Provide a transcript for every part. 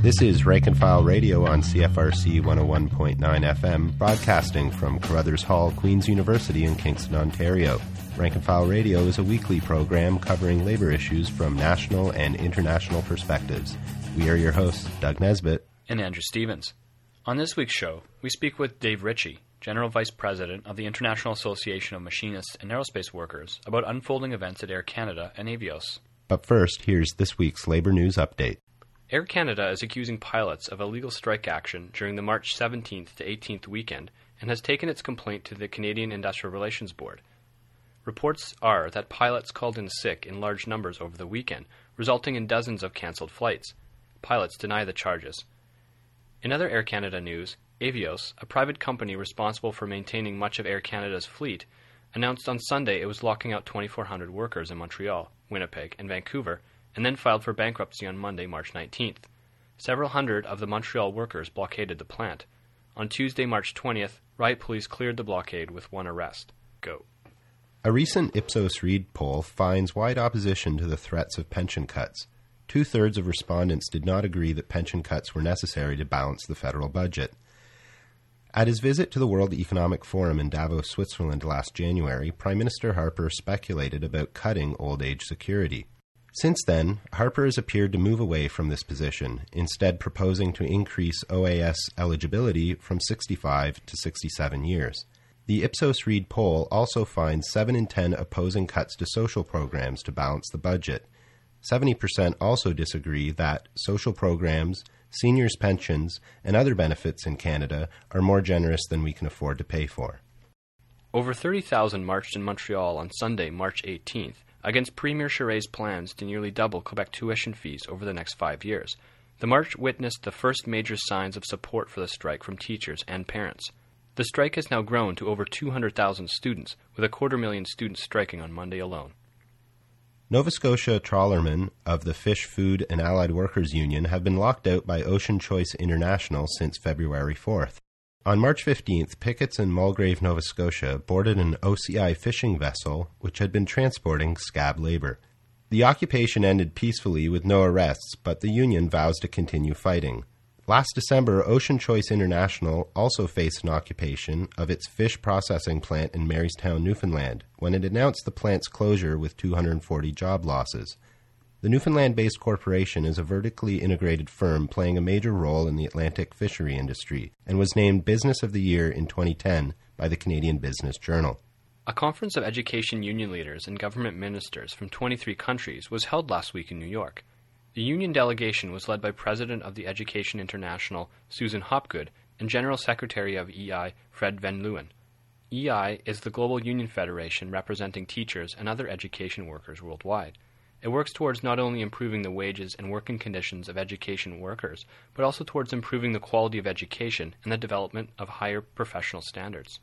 This is Rank and File Radio on CFRC 101.9 FM, broadcasting from Carruthers Hall, Queen's University in Kingston, Ontario. Rank and File Radio is a weekly program covering labor issues from national and international perspectives. We are your hosts, Doug Nesbitt and Andrew Stevens. On this week's show, we speak with Dave Ritchie, General Vice President of the International Association of Machinists and Aerospace Workers, about unfolding events at Air Canada and Avios. But first, here's this week's labor news update. Air Canada is accusing pilots of illegal strike action during the March 17th to 18th weekend and has taken its complaint to the Canadian Industrial Relations Board. Reports are that pilots called in sick in large numbers over the weekend, resulting in dozens of cancelled flights. Pilots deny the charges. In other Air Canada news, Avios, a private company responsible for maintaining much of Air Canada's fleet, announced on Sunday it was locking out 2,400 workers in Montreal, Winnipeg, and Vancouver, and then filed for bankruptcy on Monday, March 19th. Several hundred of the Montreal workers blockaded the plant. On Tuesday, March 20th, riot police cleared the blockade with one arrest. Go. A recent Ipsos Reid poll finds wide opposition to the threats of pension cuts. 2/3 of respondents did not agree that pension cuts were necessary to balance the federal budget. At his visit to the World Economic Forum in Davos, Switzerland last January, Prime Minister Harper speculated about cutting old age security. Since then, Harper has appeared to move away from this position, instead proposing to increase OAS eligibility from 65 to 67 years. The Ipsos Reid poll also finds 7 in 10 opposing cuts to social programs to balance the budget. 70% also disagree that social programs, seniors' pensions, and other benefits in Canada are more generous than we can afford to pay for. Over 30,000 marched in Montreal on Sunday, March 18th, against Premier Charest's plans to nearly double Quebec tuition fees over the next 5 years. The march witnessed the first major signs of support for the strike from teachers and parents. The strike has now grown to over 200,000 students, with 250,000 students striking on Monday alone. Nova Scotia trawlermen of the Fish, Food and Allied Workers Union have been locked out by Ocean Choice International since February 4th. On March 15th, pickets in Mulgrave, Nova Scotia, boarded an OCI fishing vessel which had been transporting scab labor. The occupation ended peacefully with no arrests, but the union vows to continue fighting. Last December, Ocean Choice International also faced an occupation of its fish processing plant in Marystown, Newfoundland, when it announced the plant's closure with 240 job losses. The Newfoundland-based corporation is a vertically integrated firm playing a major role in the Atlantic fishery industry and was named Business of the Year in 2010 by the Canadian Business Journal. A conference of education union leaders and government ministers from 23 countries was held last week in New York. The union delegation was led by President of the Education International, Susan Hopgood, and General Secretary of EI, Fred Van Leeuwen. EI is the global union federation representing teachers and other education workers worldwide. It works towards not only improving the wages and working conditions of education workers, but also towards improving the quality of education and the development of higher professional standards.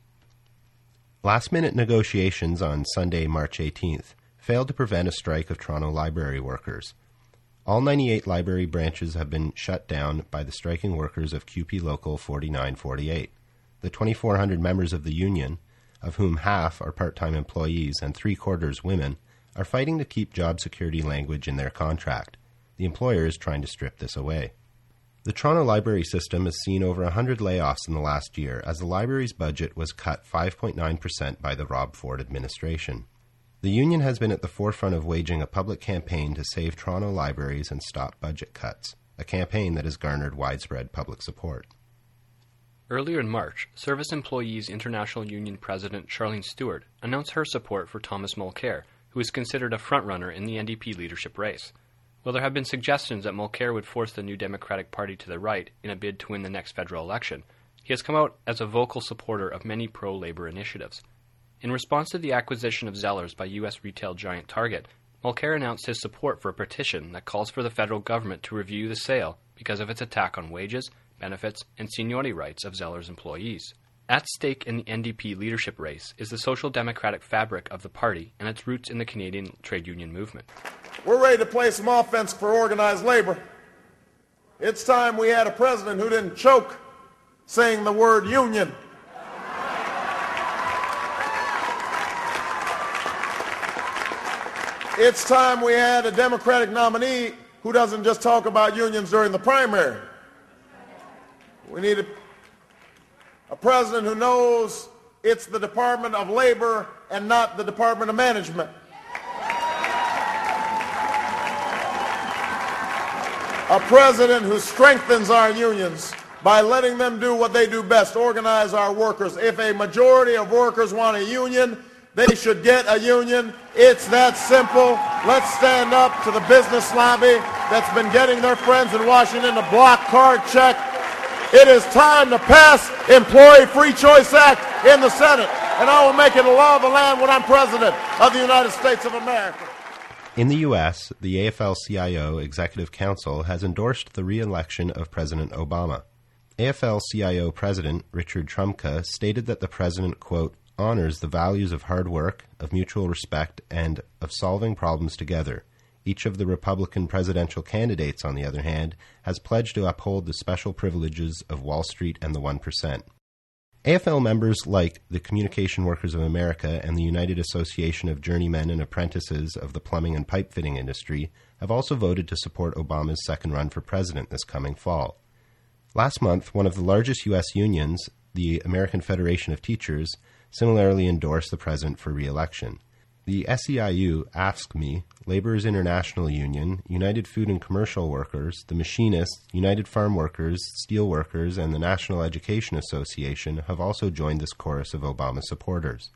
Last-minute negotiations on Sunday, March 18th, failed to prevent a strike of Toronto library workers. All 98 library branches have been shut down by the striking workers of QP Local 4948. The 2,400 members of the union, of whom half are part-time employees and 3/4 women, are fighting to keep job security language in their contract. The employer is trying to strip this away. The Toronto library system has seen over 100 layoffs in the last year as the library's budget was cut 5.9% by the Rob Ford administration. The union has been at the forefront of waging a public campaign to save Toronto libraries and stop budget cuts, a campaign that has garnered widespread public support. Earlier in March, Service Employees International Union President Charlene Stewart announced her support for Thomas Mulcair, who is considered a frontrunner in the NDP leadership race. While there have been suggestions that Mulcair would force the New Democratic Party to the right in a bid to win the next federal election, he has come out as a vocal supporter of many pro-labor initiatives. In response to the acquisition of Zellers by U.S. retail giant Target, Mulcair announced his support for a petition that calls for the federal government to review the sale because of its attack on wages, benefits, and seniority rights of Zellers employees. At stake in the NDP leadership race is the social democratic fabric of the party and its roots in the Canadian trade union movement. We're ready to play some offense for organized labor. It's time we had a president who didn't choke saying the word union. It's time we had a Democratic nominee who doesn't just talk about unions during the primary, We need a president who knows it's the Department of Labor and not the Department of Management. A president who strengthens our unions by letting them do what they do best, organize our workers. If a majority of workers want a union, they should get a union. It's that simple. Let's stand up to the business lobby that's been getting their friends in Washington to block card check. It is time to pass Employee Free Choice Act in the Senate, and I will make it a law of the land when I'm president of the United States of America. In the U.S., the AFL-CIO Executive Council has endorsed the re-election of President Obama. AFL-CIO President Richard Trumka stated that the president, quote, honors the values of hard work, of mutual respect, and of solving problems together. Each of the Republican presidential candidates, on the other hand, has pledged to uphold the special privileges of Wall Street and the 1%. AFL members like the Communication Workers of America and the United Association of Journeymen and Apprentices of the Plumbing and Pipe Fitting Industry have also voted to support Obama's second run for president this coming fall. Last month, one of the largest U.S. unions, the American Federation of Teachers, similarly endorsed the president for re-election. The SEIU, AFSCME, Laborers International Union, United Food and Commercial Workers, the Machinists, United Farm Workers, Steel Workers, and the National Education Association have also joined this chorus of Obama supporters.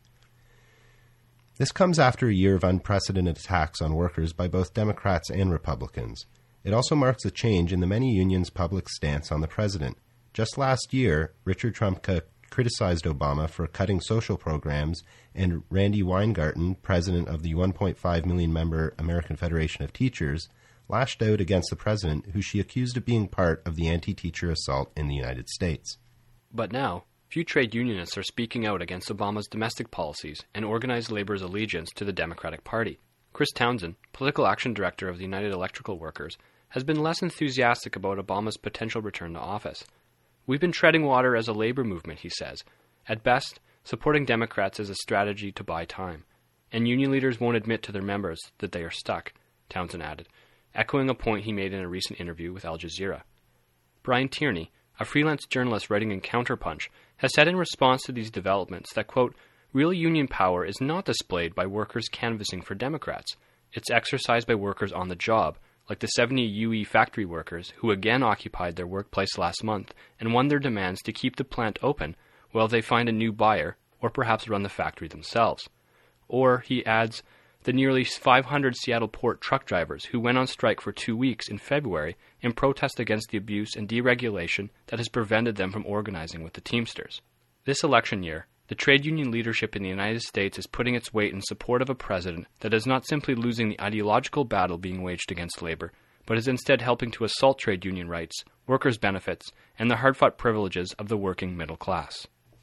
This comes after a year of unprecedented attacks on workers by both Democrats and Republicans. It also marks a change in the many unions' public stance on the president. Just last year, Richard Trumka criticized Obama for cutting social programs, and Randy Weingarten, president of the 1.5 million-member American Federation of Teachers, lashed out against the president, who she accused of being part of the anti-teacher assault in the United States. But now, few trade unionists are speaking out against Obama's domestic policies and organized labor's allegiance to the Democratic Party. Chris Townsend, political action director of the United Electrical Workers, has been less enthusiastic about Obama's potential return to office. We've been treading water as a labor movement, he says. At best, supporting Democrats is a strategy to buy time. And union leaders won't admit to their members that they are stuck, Townsend added, echoing a point he made in a recent interview with Al Jazeera. Brian Tierney, a freelance journalist writing in Counterpunch, has said in response to these developments that, quote, real union power is not displayed by workers canvassing for Democrats. It's exercised by workers on the job, like the 70 UE factory workers who again occupied their workplace last month and won their demands to keep the plant open while they find a new buyer or perhaps run the factory themselves. Or, he adds, the nearly 500 Seattle port truck drivers who went on strike for 2 weeks in February in protest against the abuse and deregulation that has prevented them from organizing with the Teamsters. This election year, the trade union leadership in the United States is putting its weight in support of a president that is not simply losing the ideological battle being waged against labor, but is instead helping to assault trade union rights, workers' benefits, and the hard-fought privileges of the working middle class.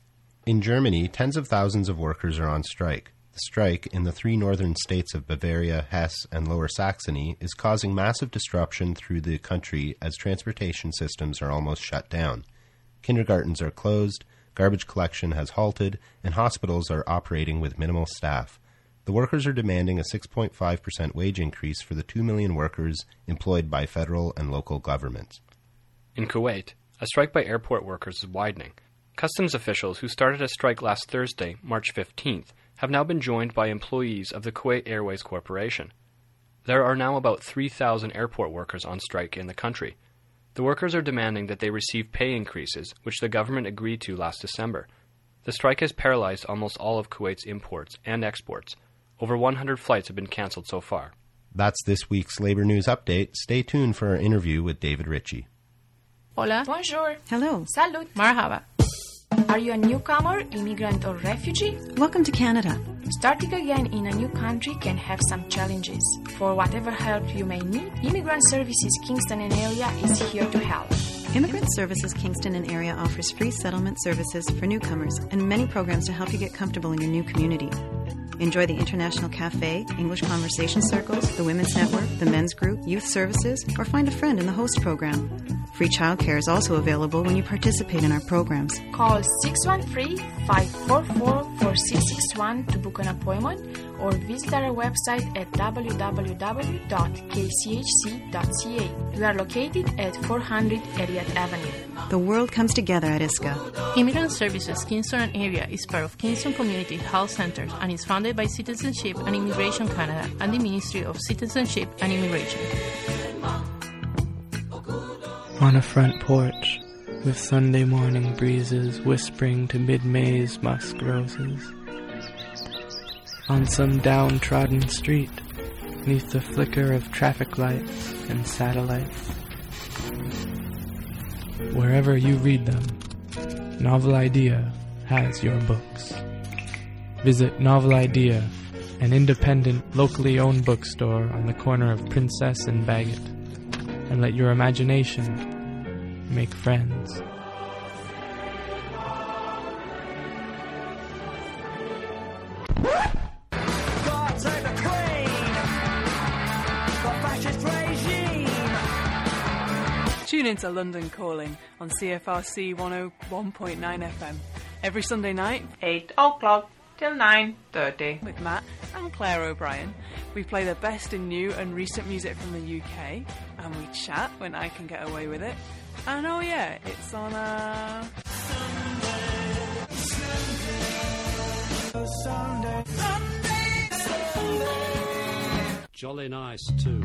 In Germany, tens of thousands of workers are on strike. The strike in the 3 northern states of Bavaria, Hesse, and Lower Saxony is causing massive disruption through the country as transportation systems are almost shut down. Kindergartens are closed, garbage collection has halted, and hospitals are operating with minimal staff. The workers are demanding a 6.5% wage increase for the 2 million workers employed by federal and local governments. In Kuwait, a strike by airport workers is widening. Customs officials who started a strike last Thursday, March 15th, have now been joined by employees of the Kuwait Airways Corporation. There are now about 3,000 airport workers on strike in the country. The workers are demanding that they receive pay increases, which the government agreed to last December. The strike has paralyzed almost all of Kuwait's imports and exports. Over 100 flights have been canceled so far. That's this week's Labor News Update. Stay tuned for our interview with David Ritchie. Hola. Bonjour. Hello. Salut. Marhaba. Are you a newcomer, immigrant, or refugee? Welcome to Canada. Starting again in a new country can have some challenges. For whatever help you may need, Immigrant Services Kingston and Area is here to help. Immigrant Services Kingston and Area offers free settlement services for newcomers and many programs to help you get comfortable in your new community. Enjoy the International Cafe, English Conversation Circles, the Women's Network, the Men's Group, Youth Services, or find a friend in the host program. Free childcare is also available when you participate in our programs. Call 613-544-4661 to book an appointment or visit our website at www.kchc.ca. We are located at 400 Elliott Avenue. The world comes together at ISCA. Immigrant Services Kingston and Area is part of Kingston Community Health Centers and is funded by Citizenship and Immigration Canada and the Ministry of Citizenship and Immigration. On a front porch, with Sunday morning breezes whispering to mid-May's musk roses. On some downtrodden street, neath the flicker of traffic lights and satellites. Wherever you read them, Novel Idea has your books. Visit Novel Idea, an independent, locally owned bookstore on the corner of Princess and Bagot, and let your imagination make friends. Tune into London Calling on CFRC 101.9 FM every Sunday night, 8 o'clock till 9:30 with Matt and Claire O'Brien. We play the best in new and recent music from the UK, and we chat when I can get away with it. And oh yeah, it's on Sunday. Jolly nice too.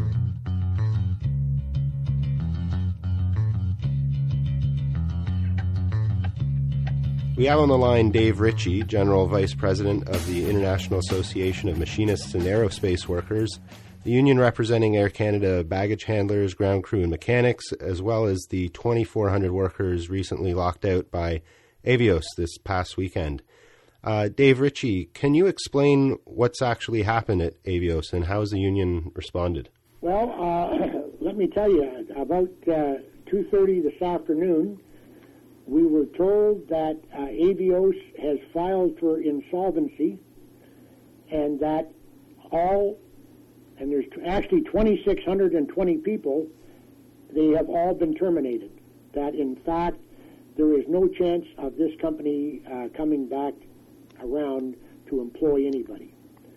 We have on the line Dave Ritchie, General Vice President of the International Association of Machinists and Aerospace Workers, the union representing Air Canada baggage handlers, ground crew and mechanics, as well as the 2,400 workers recently locked out by Avios this past weekend. Dave Ritchie, can you explain what's actually happened at Avios and how has the union responded? Well, let me tell you, about 2:30 this afternoon, we were told that Avios has filed for insolvency and that and there's actually 2,620 people, they have all been terminated. That, in fact, there is no chance of this company coming back around to employ anybody.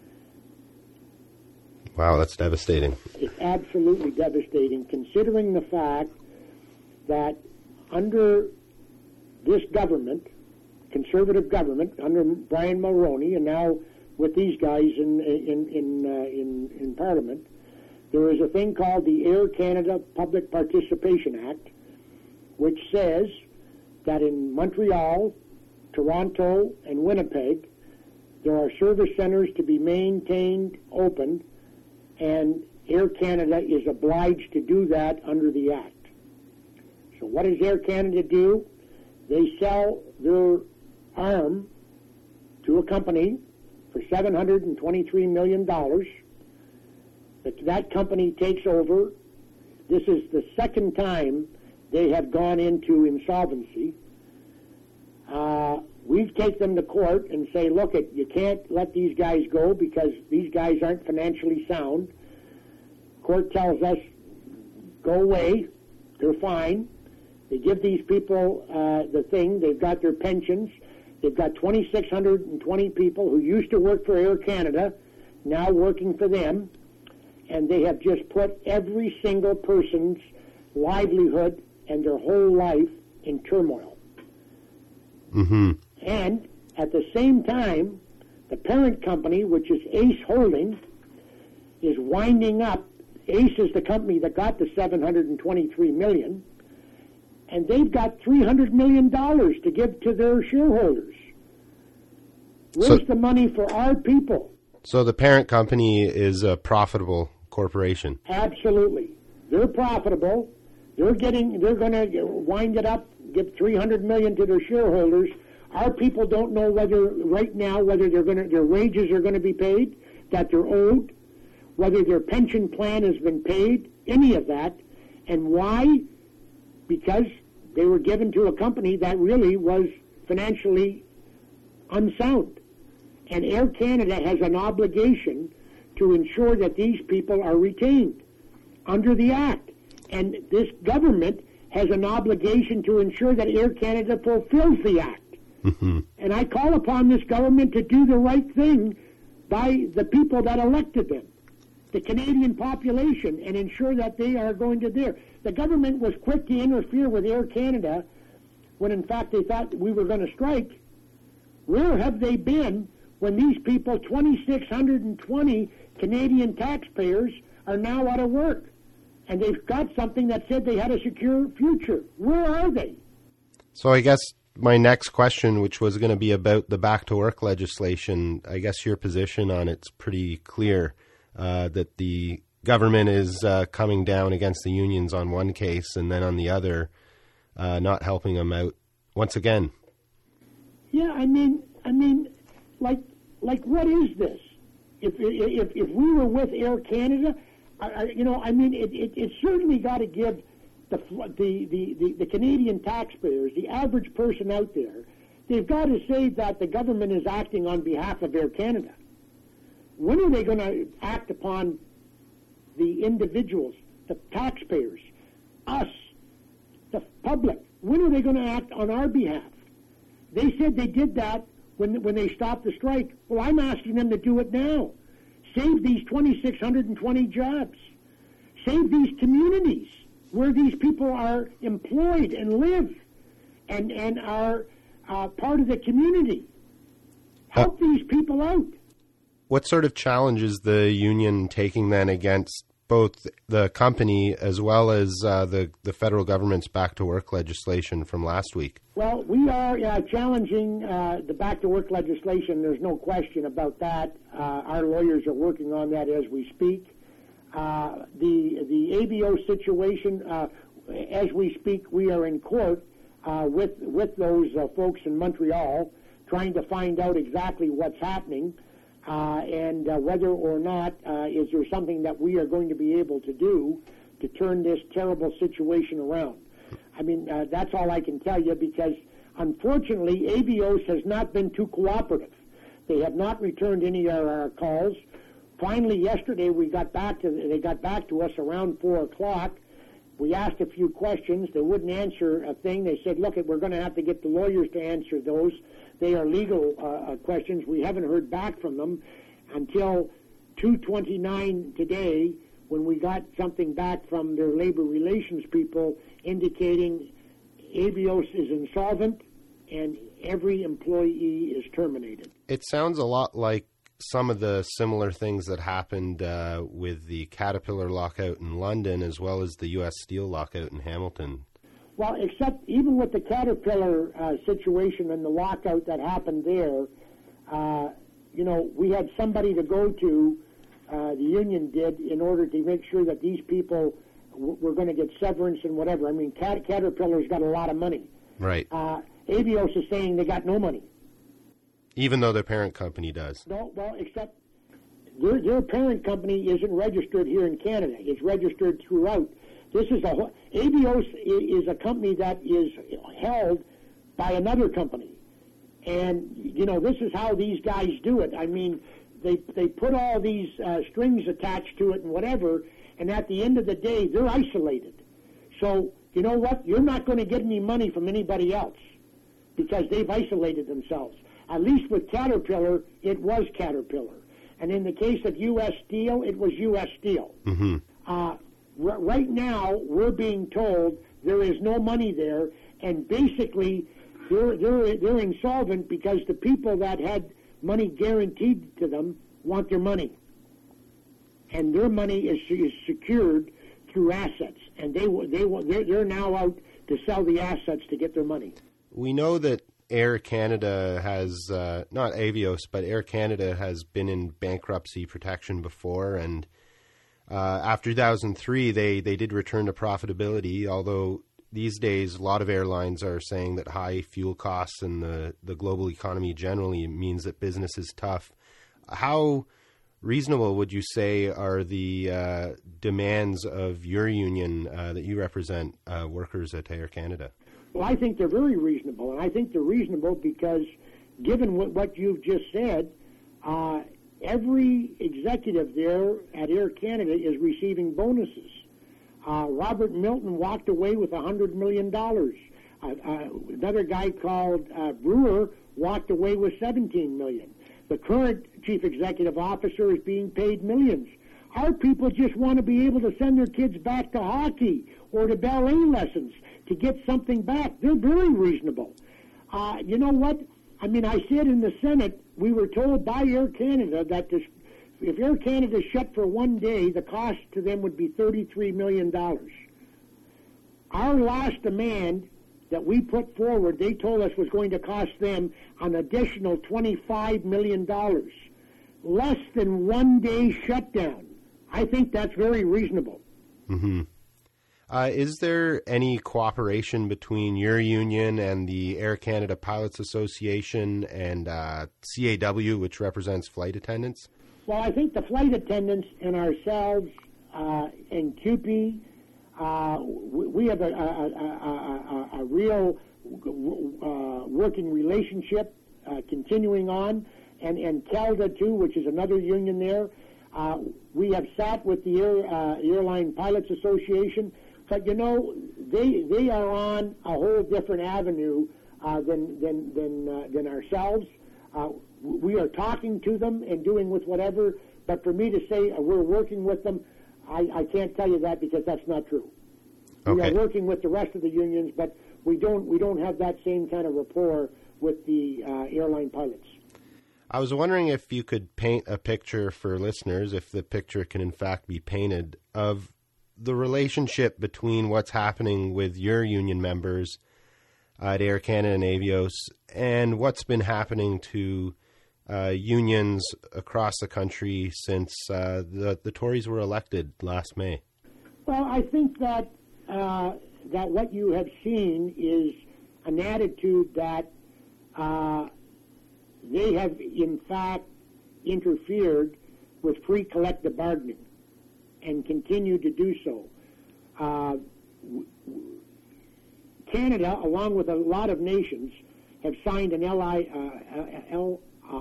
Wow, that's devastating. It's absolutely devastating, considering the fact that under this government, conservative government, under Brian Mulroney, and now with these guys in Parliament, there is a thing called the Air Canada Public Participation Act, which says that in Montreal, Toronto, and Winnipeg, there are service centers to be maintained open, and Air Canada is obliged to do that under the Act. So what does Air Canada do? They sell their arm to a company for $723 million. That company takes over. This is the second time they have gone into insolvency. We take them to court and say, look, you can't let these guys go because these guys aren't financially sound. Court tells us, go away, they're fine. They give these people the thing, they've got their pensions. They've got 2,620 people who used to work for Air Canada, now working for them, and they have just put every single person's livelihood and their whole life in turmoil. Mm-hmm. And at the same time, the parent company, which is Ace Holding, is winding up. Ace is the company that got the $723 million, and they've got $300 million to give to their shareholders. Where's the money for our people? So the parent company is a profitable corporation. Absolutely. They're profitable. They're going to wind it up, give $300 million to their shareholders. Our people don't know whether their wages are going to be paid, that they're owed, whether their pension plan has been paid, any of that. And why? Because they were given to a company that really was financially unsound. And Air Canada has an obligation to ensure that these people are retained under the Act. And this government has an obligation to ensure that Air Canada fulfills the act. Mm-hmm. And I call upon this government to do the right thing by the people that elected them, the Canadian population, and ensure that they are going to there. The government was quick to interfere with Air Canada when in fact they thought we were going to strike. Where have they been when these people, 2,620 Canadian taxpayers, are now out of work? And they've got something that said they had a secure future. Where are they? So I guess my next question, which was going to be about the back-to-work legislation, I guess your position on it's pretty clear, that the government is coming down against the unions on one case and then on the other, not helping them out once again. Yeah, I mean, like what is this? If we were with Air Canada, it certainly got to give the Canadian taxpayers, the average person out there, they've got to say that the government is acting on behalf of Air Canada. When are they going to act upon the individuals, the taxpayers, us, the public? When are they going to act on our behalf? They said they did that when they stopped the strike. Well, I'm asking them to do it now. Save these 2,620 jobs. Save these communities where these people are employed and live and are part of the community. Help these people out. What sort of challenge is the union taking then against both the company as well as the federal government's back-to-work legislation from last week? Well, we are challenging the back-to-work legislation. There's no question about that. Our lawyers are working on that as we speak. The ABO situation, as we speak, we are in court with those folks in Montreal trying to find out exactly what's happening and whether or not is there something that we are going to be able to do to turn this terrible situation around. I mean, that's all I can tell you because, unfortunately, ABOS has not been too cooperative. They have not returned any of our calls. Finally, yesterday, they got back to us around 4 o'clock. We asked a few questions. They wouldn't answer a thing. They said, look, we're going to have to get the lawyers to answer those. They are legal questions. We haven't heard back from them until 2:29 today when we got something back from their labor relations people indicating ABOS is insolvent and every employee is terminated. It sounds a lot like some of the similar things that happened with the Caterpillar lockout in London as well as the U.S. Steel lockout in Hamilton. Well, except even with the Caterpillar situation and the lockout that happened there, we had somebody to go to, the union did, in order to make sure that these people were going to get severance and whatever. I mean, Caterpillar's got a lot of money. Right. ABOS is saying they got no money. Even though their parent company does. No, well, except their parent company isn't registered here in Canada. It's registered throughout. This is ABOS is a company that is held by another company. And, this is how these guys do it. I mean, they put all these strings attached to it and whatever, and at the end of the day, they're isolated. So, you know what? You're not going to get any money from anybody else because they've isolated themselves. At least with Caterpillar, it was Caterpillar. And in the case of U.S. Steel, it was U.S. Steel. Mm-hmm. Right now, we're being told there is no money there, and basically they're insolvent because the people that had money guaranteed to them want their money, and their money is secured through assets, and they're now out to sell the assets to get their money. We know that Air Canada has, not Avios, but Air Canada has been in bankruptcy protection before, and after 2003, they did return to profitability, although these days a lot of airlines are saying that high fuel costs and the global economy generally means that business is tough. How reasonable would you say are the demands of your union that you represent workers at Air Canada? Well, I think they're very reasonable, and I think they're reasonable because given what you've just said, every executive there at Air Canada is receiving bonuses. Robert Milton walked away with $100 million. Another guy called Brewer walked away with $17 million. The current chief executive officer is being paid millions. Our people just want to be able to send their kids back to hockey or to ballet lessons to get something back. They're very reasonable. You know what? I mean, I said in the Senate, we were told by Air Canada that if Air Canada shut for one day, the cost to them would be $33 million. Our last demand that we put forward, they told us was going to cost them an additional $25 million. Less than 1 day shutdown. I think that's very reasonable. Mm-hmm. Is there any cooperation between your union and the Air Canada Pilots Association and CAW, which represents flight attendants? Well, I think the flight attendants and ourselves and CUPE, we have a real working relationship continuing on, and CALDA, too, which is another union there. We have sat with the Airline Pilots Association, but, you know, they are on a whole different avenue than ourselves. We are talking to them and doing with whatever, but for me to say we're working with them, I can't tell you that because that's not true. Okay. We are working with the rest of the unions, but we don't have that same kind of rapport with the airline pilots. I was wondering if you could paint a picture for listeners, if the picture can in fact be painted, of the relationship between what's happening with your union members at Air Canada and Avios and what's been happening to unions across the country since the Tories were elected last May. Well, I think that what you have seen is an attitude that they have, in fact, interfered with free collective bargaining and continue to do so. Canada, along with a lot of nations, have signed an ILO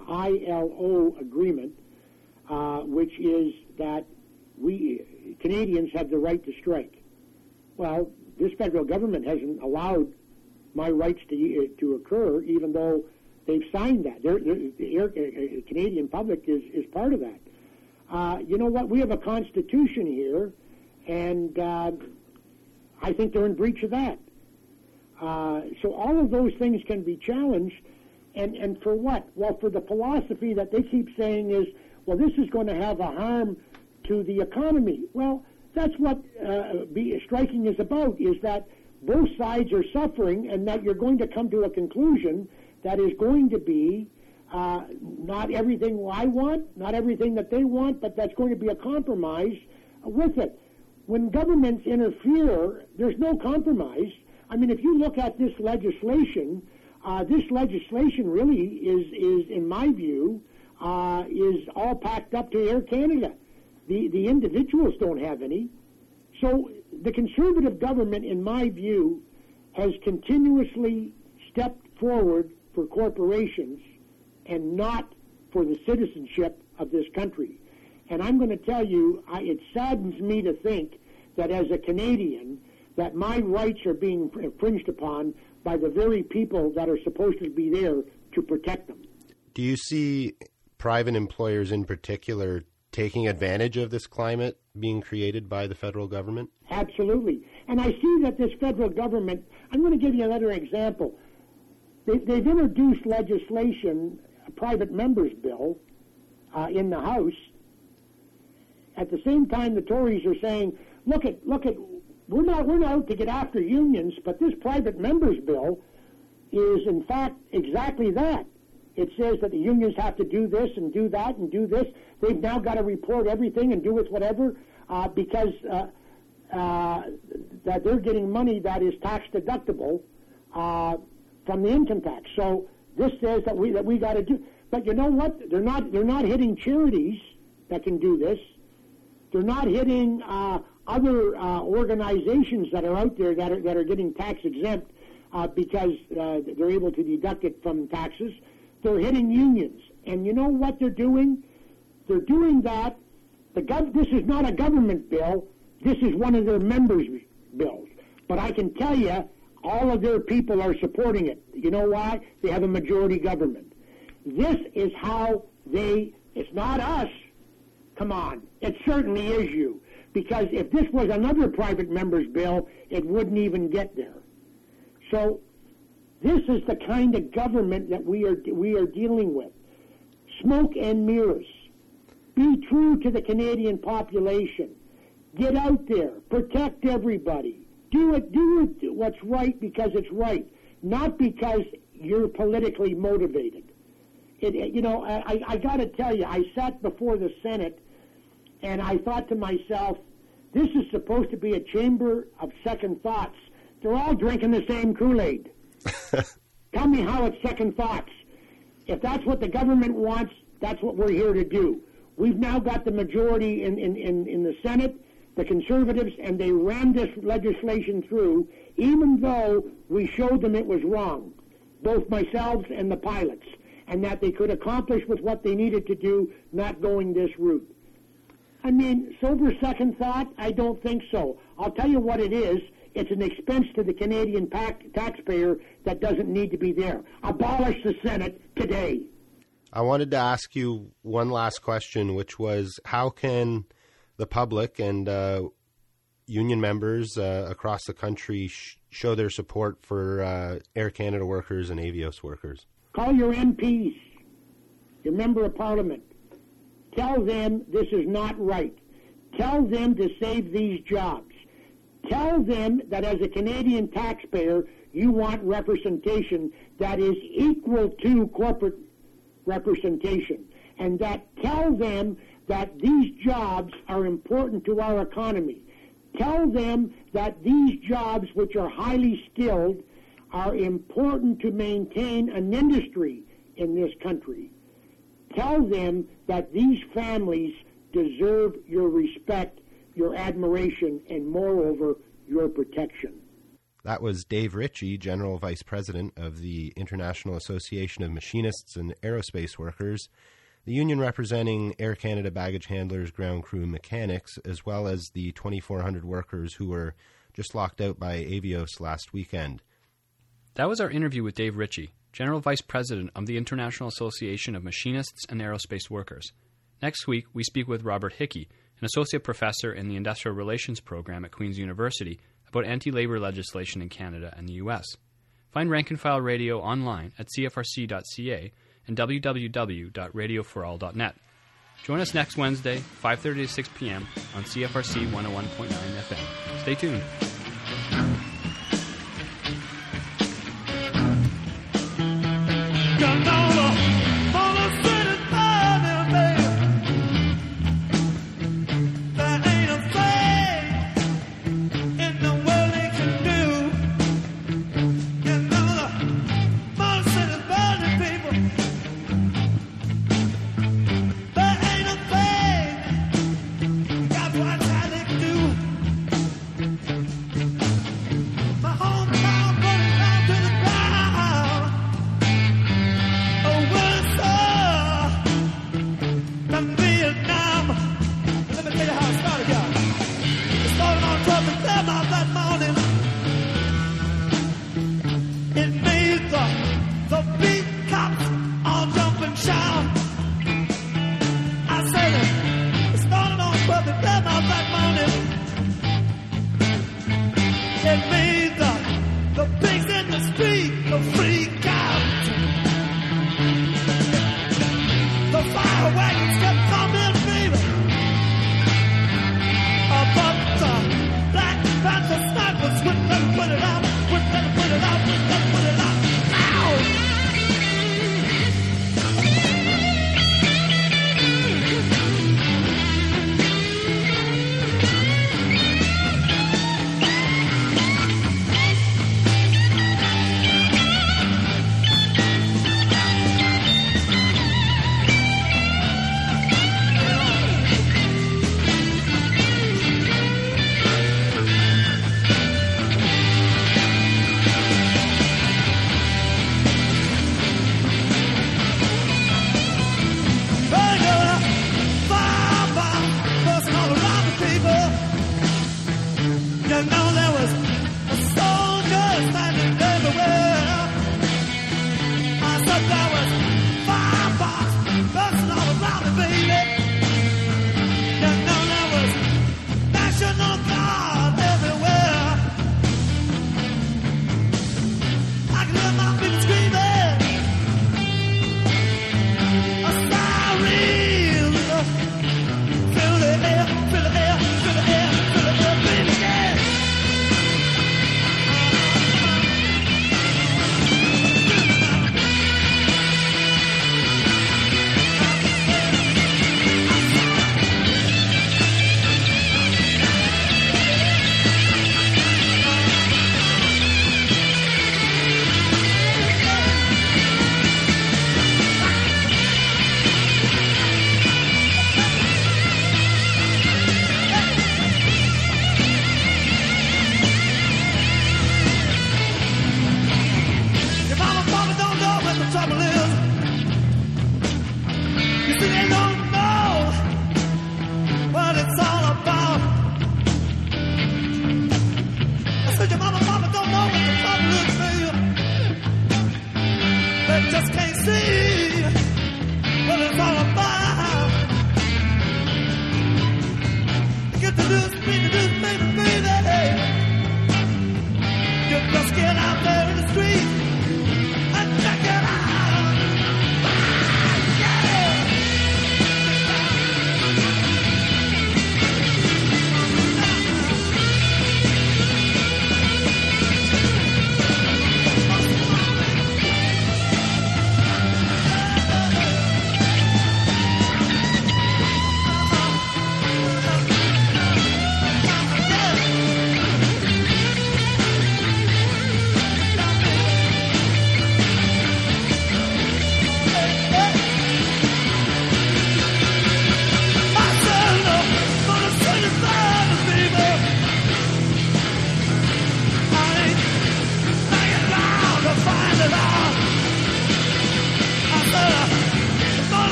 agreement, which is that we Canadians have the right to strike. Well, this federal government hasn't allowed my rights to occur, even though they've signed that. The Canadian public is part of that. You know what? We have a constitution here, and I think they're in breach of that. So all of those things can be challenged, and for what? Well, for the philosophy that they keep saying is, well, this is going to have a harm to the economy. Well, that's what striking is about, is that both sides are suffering and that you're going to come to a conclusion that is going to be not everything I want, not everything that they want, but that's going to be a compromise with it. When governments interfere, there's no compromise. I mean, if you look at this legislation really is in my view, is all packed up to Air Canada. The individuals don't have any. So the Conservative government, in my view, has continuously stepped forward for corporations and not for the citizenship of this country. And I'm going to tell you, it saddens me to think that as a Canadian, that my rights are being infringed upon by the very people that are supposed to be there to protect them. Do you see private employers in particular taking advantage of this climate being created by the federal government? Absolutely. And I see that this federal government, I'm going to give you another example. They've introduced legislation, a private members bill, in the House. At the same time, the Tories are saying, look at, we're not out to get after unions, but this private members bill is in fact exactly that. It says that the unions have to do this and do that and do this. They've now got to report everything and do with whatever because that they're getting money that is tax deductible from the income tax. So this says that we got to do. But you know what? They're not hitting charities that can do this. They're not hitting other organizations that are out there that are getting tax exempt because they're able to deduct it from taxes. They're hitting unions. And you know what they're doing? They're doing that. This is not a government bill. This is one of their members' bills. But I can tell you, all of their people are supporting it. You know why? They have a majority government. This is how it's not us. Come on. It certainly is you. Because if this was another private member's bill, it wouldn't even get there. So this is the kind of government that we are dealing with. Smoke and mirrors. Be true to the Canadian population. Get out there. Protect everybody. Do it what's right because it's right, not because you're politically motivated. I got to tell you, I sat before the Senate, and I thought to myself, this is supposed to be a chamber of second thoughts. They're all drinking the same Kool-Aid. Tell me how it's second thoughts. If that's what the government wants, that's what we're here to do. We've now got the majority in the Senate, the Conservatives, and they ran this legislation through, even though we showed them it was wrong, both myself and the pilots, and that they could accomplish with what they needed to do, not going this route. I mean, sober second thought? I don't think so. I'll tell you what it is. It's an expense to the Canadian taxpayer that doesn't need to be there. Abolish the Senate today. I wanted to ask you one last question, which was, how can the public and union members across the country show their support for Air Canada workers and Avios workers? Call your MPs, your member of parliament. Tell them this is not right. Tell them to save these jobs. Tell them that as a Canadian taxpayer, you want representation that is equal to corporate representation. And that tell them that these jobs are important to our economy. Tell them that these jobs, which are highly skilled, are important to maintain an industry in this country. Tell them that these families deserve your respect, your admiration, and moreover, your protection. That was Dave Ritchie, General Vice President of the International Association of Machinists and Aerospace Workers, the union representing Air Canada baggage handlers, ground crew, mechanics, as well as the 2,400 workers who were just locked out by Avios last weekend. That was our interview with Dave Ritchie, General Vice President of the International Association of Machinists and Aerospace Workers. Next week, we speak with Robert Hickey, an associate professor in the Industrial Relations program at Queen's University, about anti-labor legislation in Canada and the U.S. Find Rank and File Radio online at cfrc.ca and www.radioforall.net. Join us next Wednesday, 5:30 to 6 p.m. on CFRC 101.9 FM. Stay tuned. Do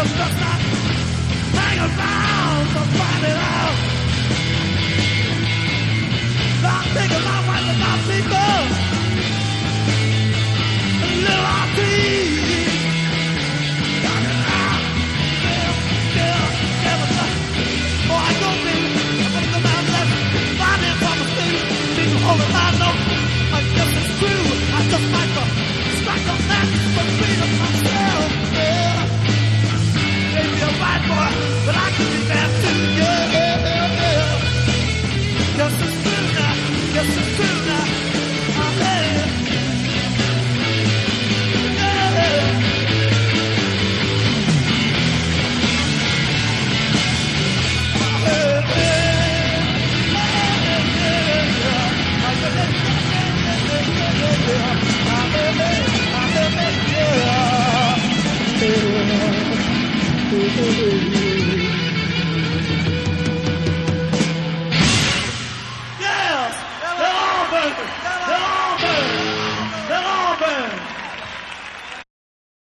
just not hang around to find it out. Stop thinking about what about people. Little RT.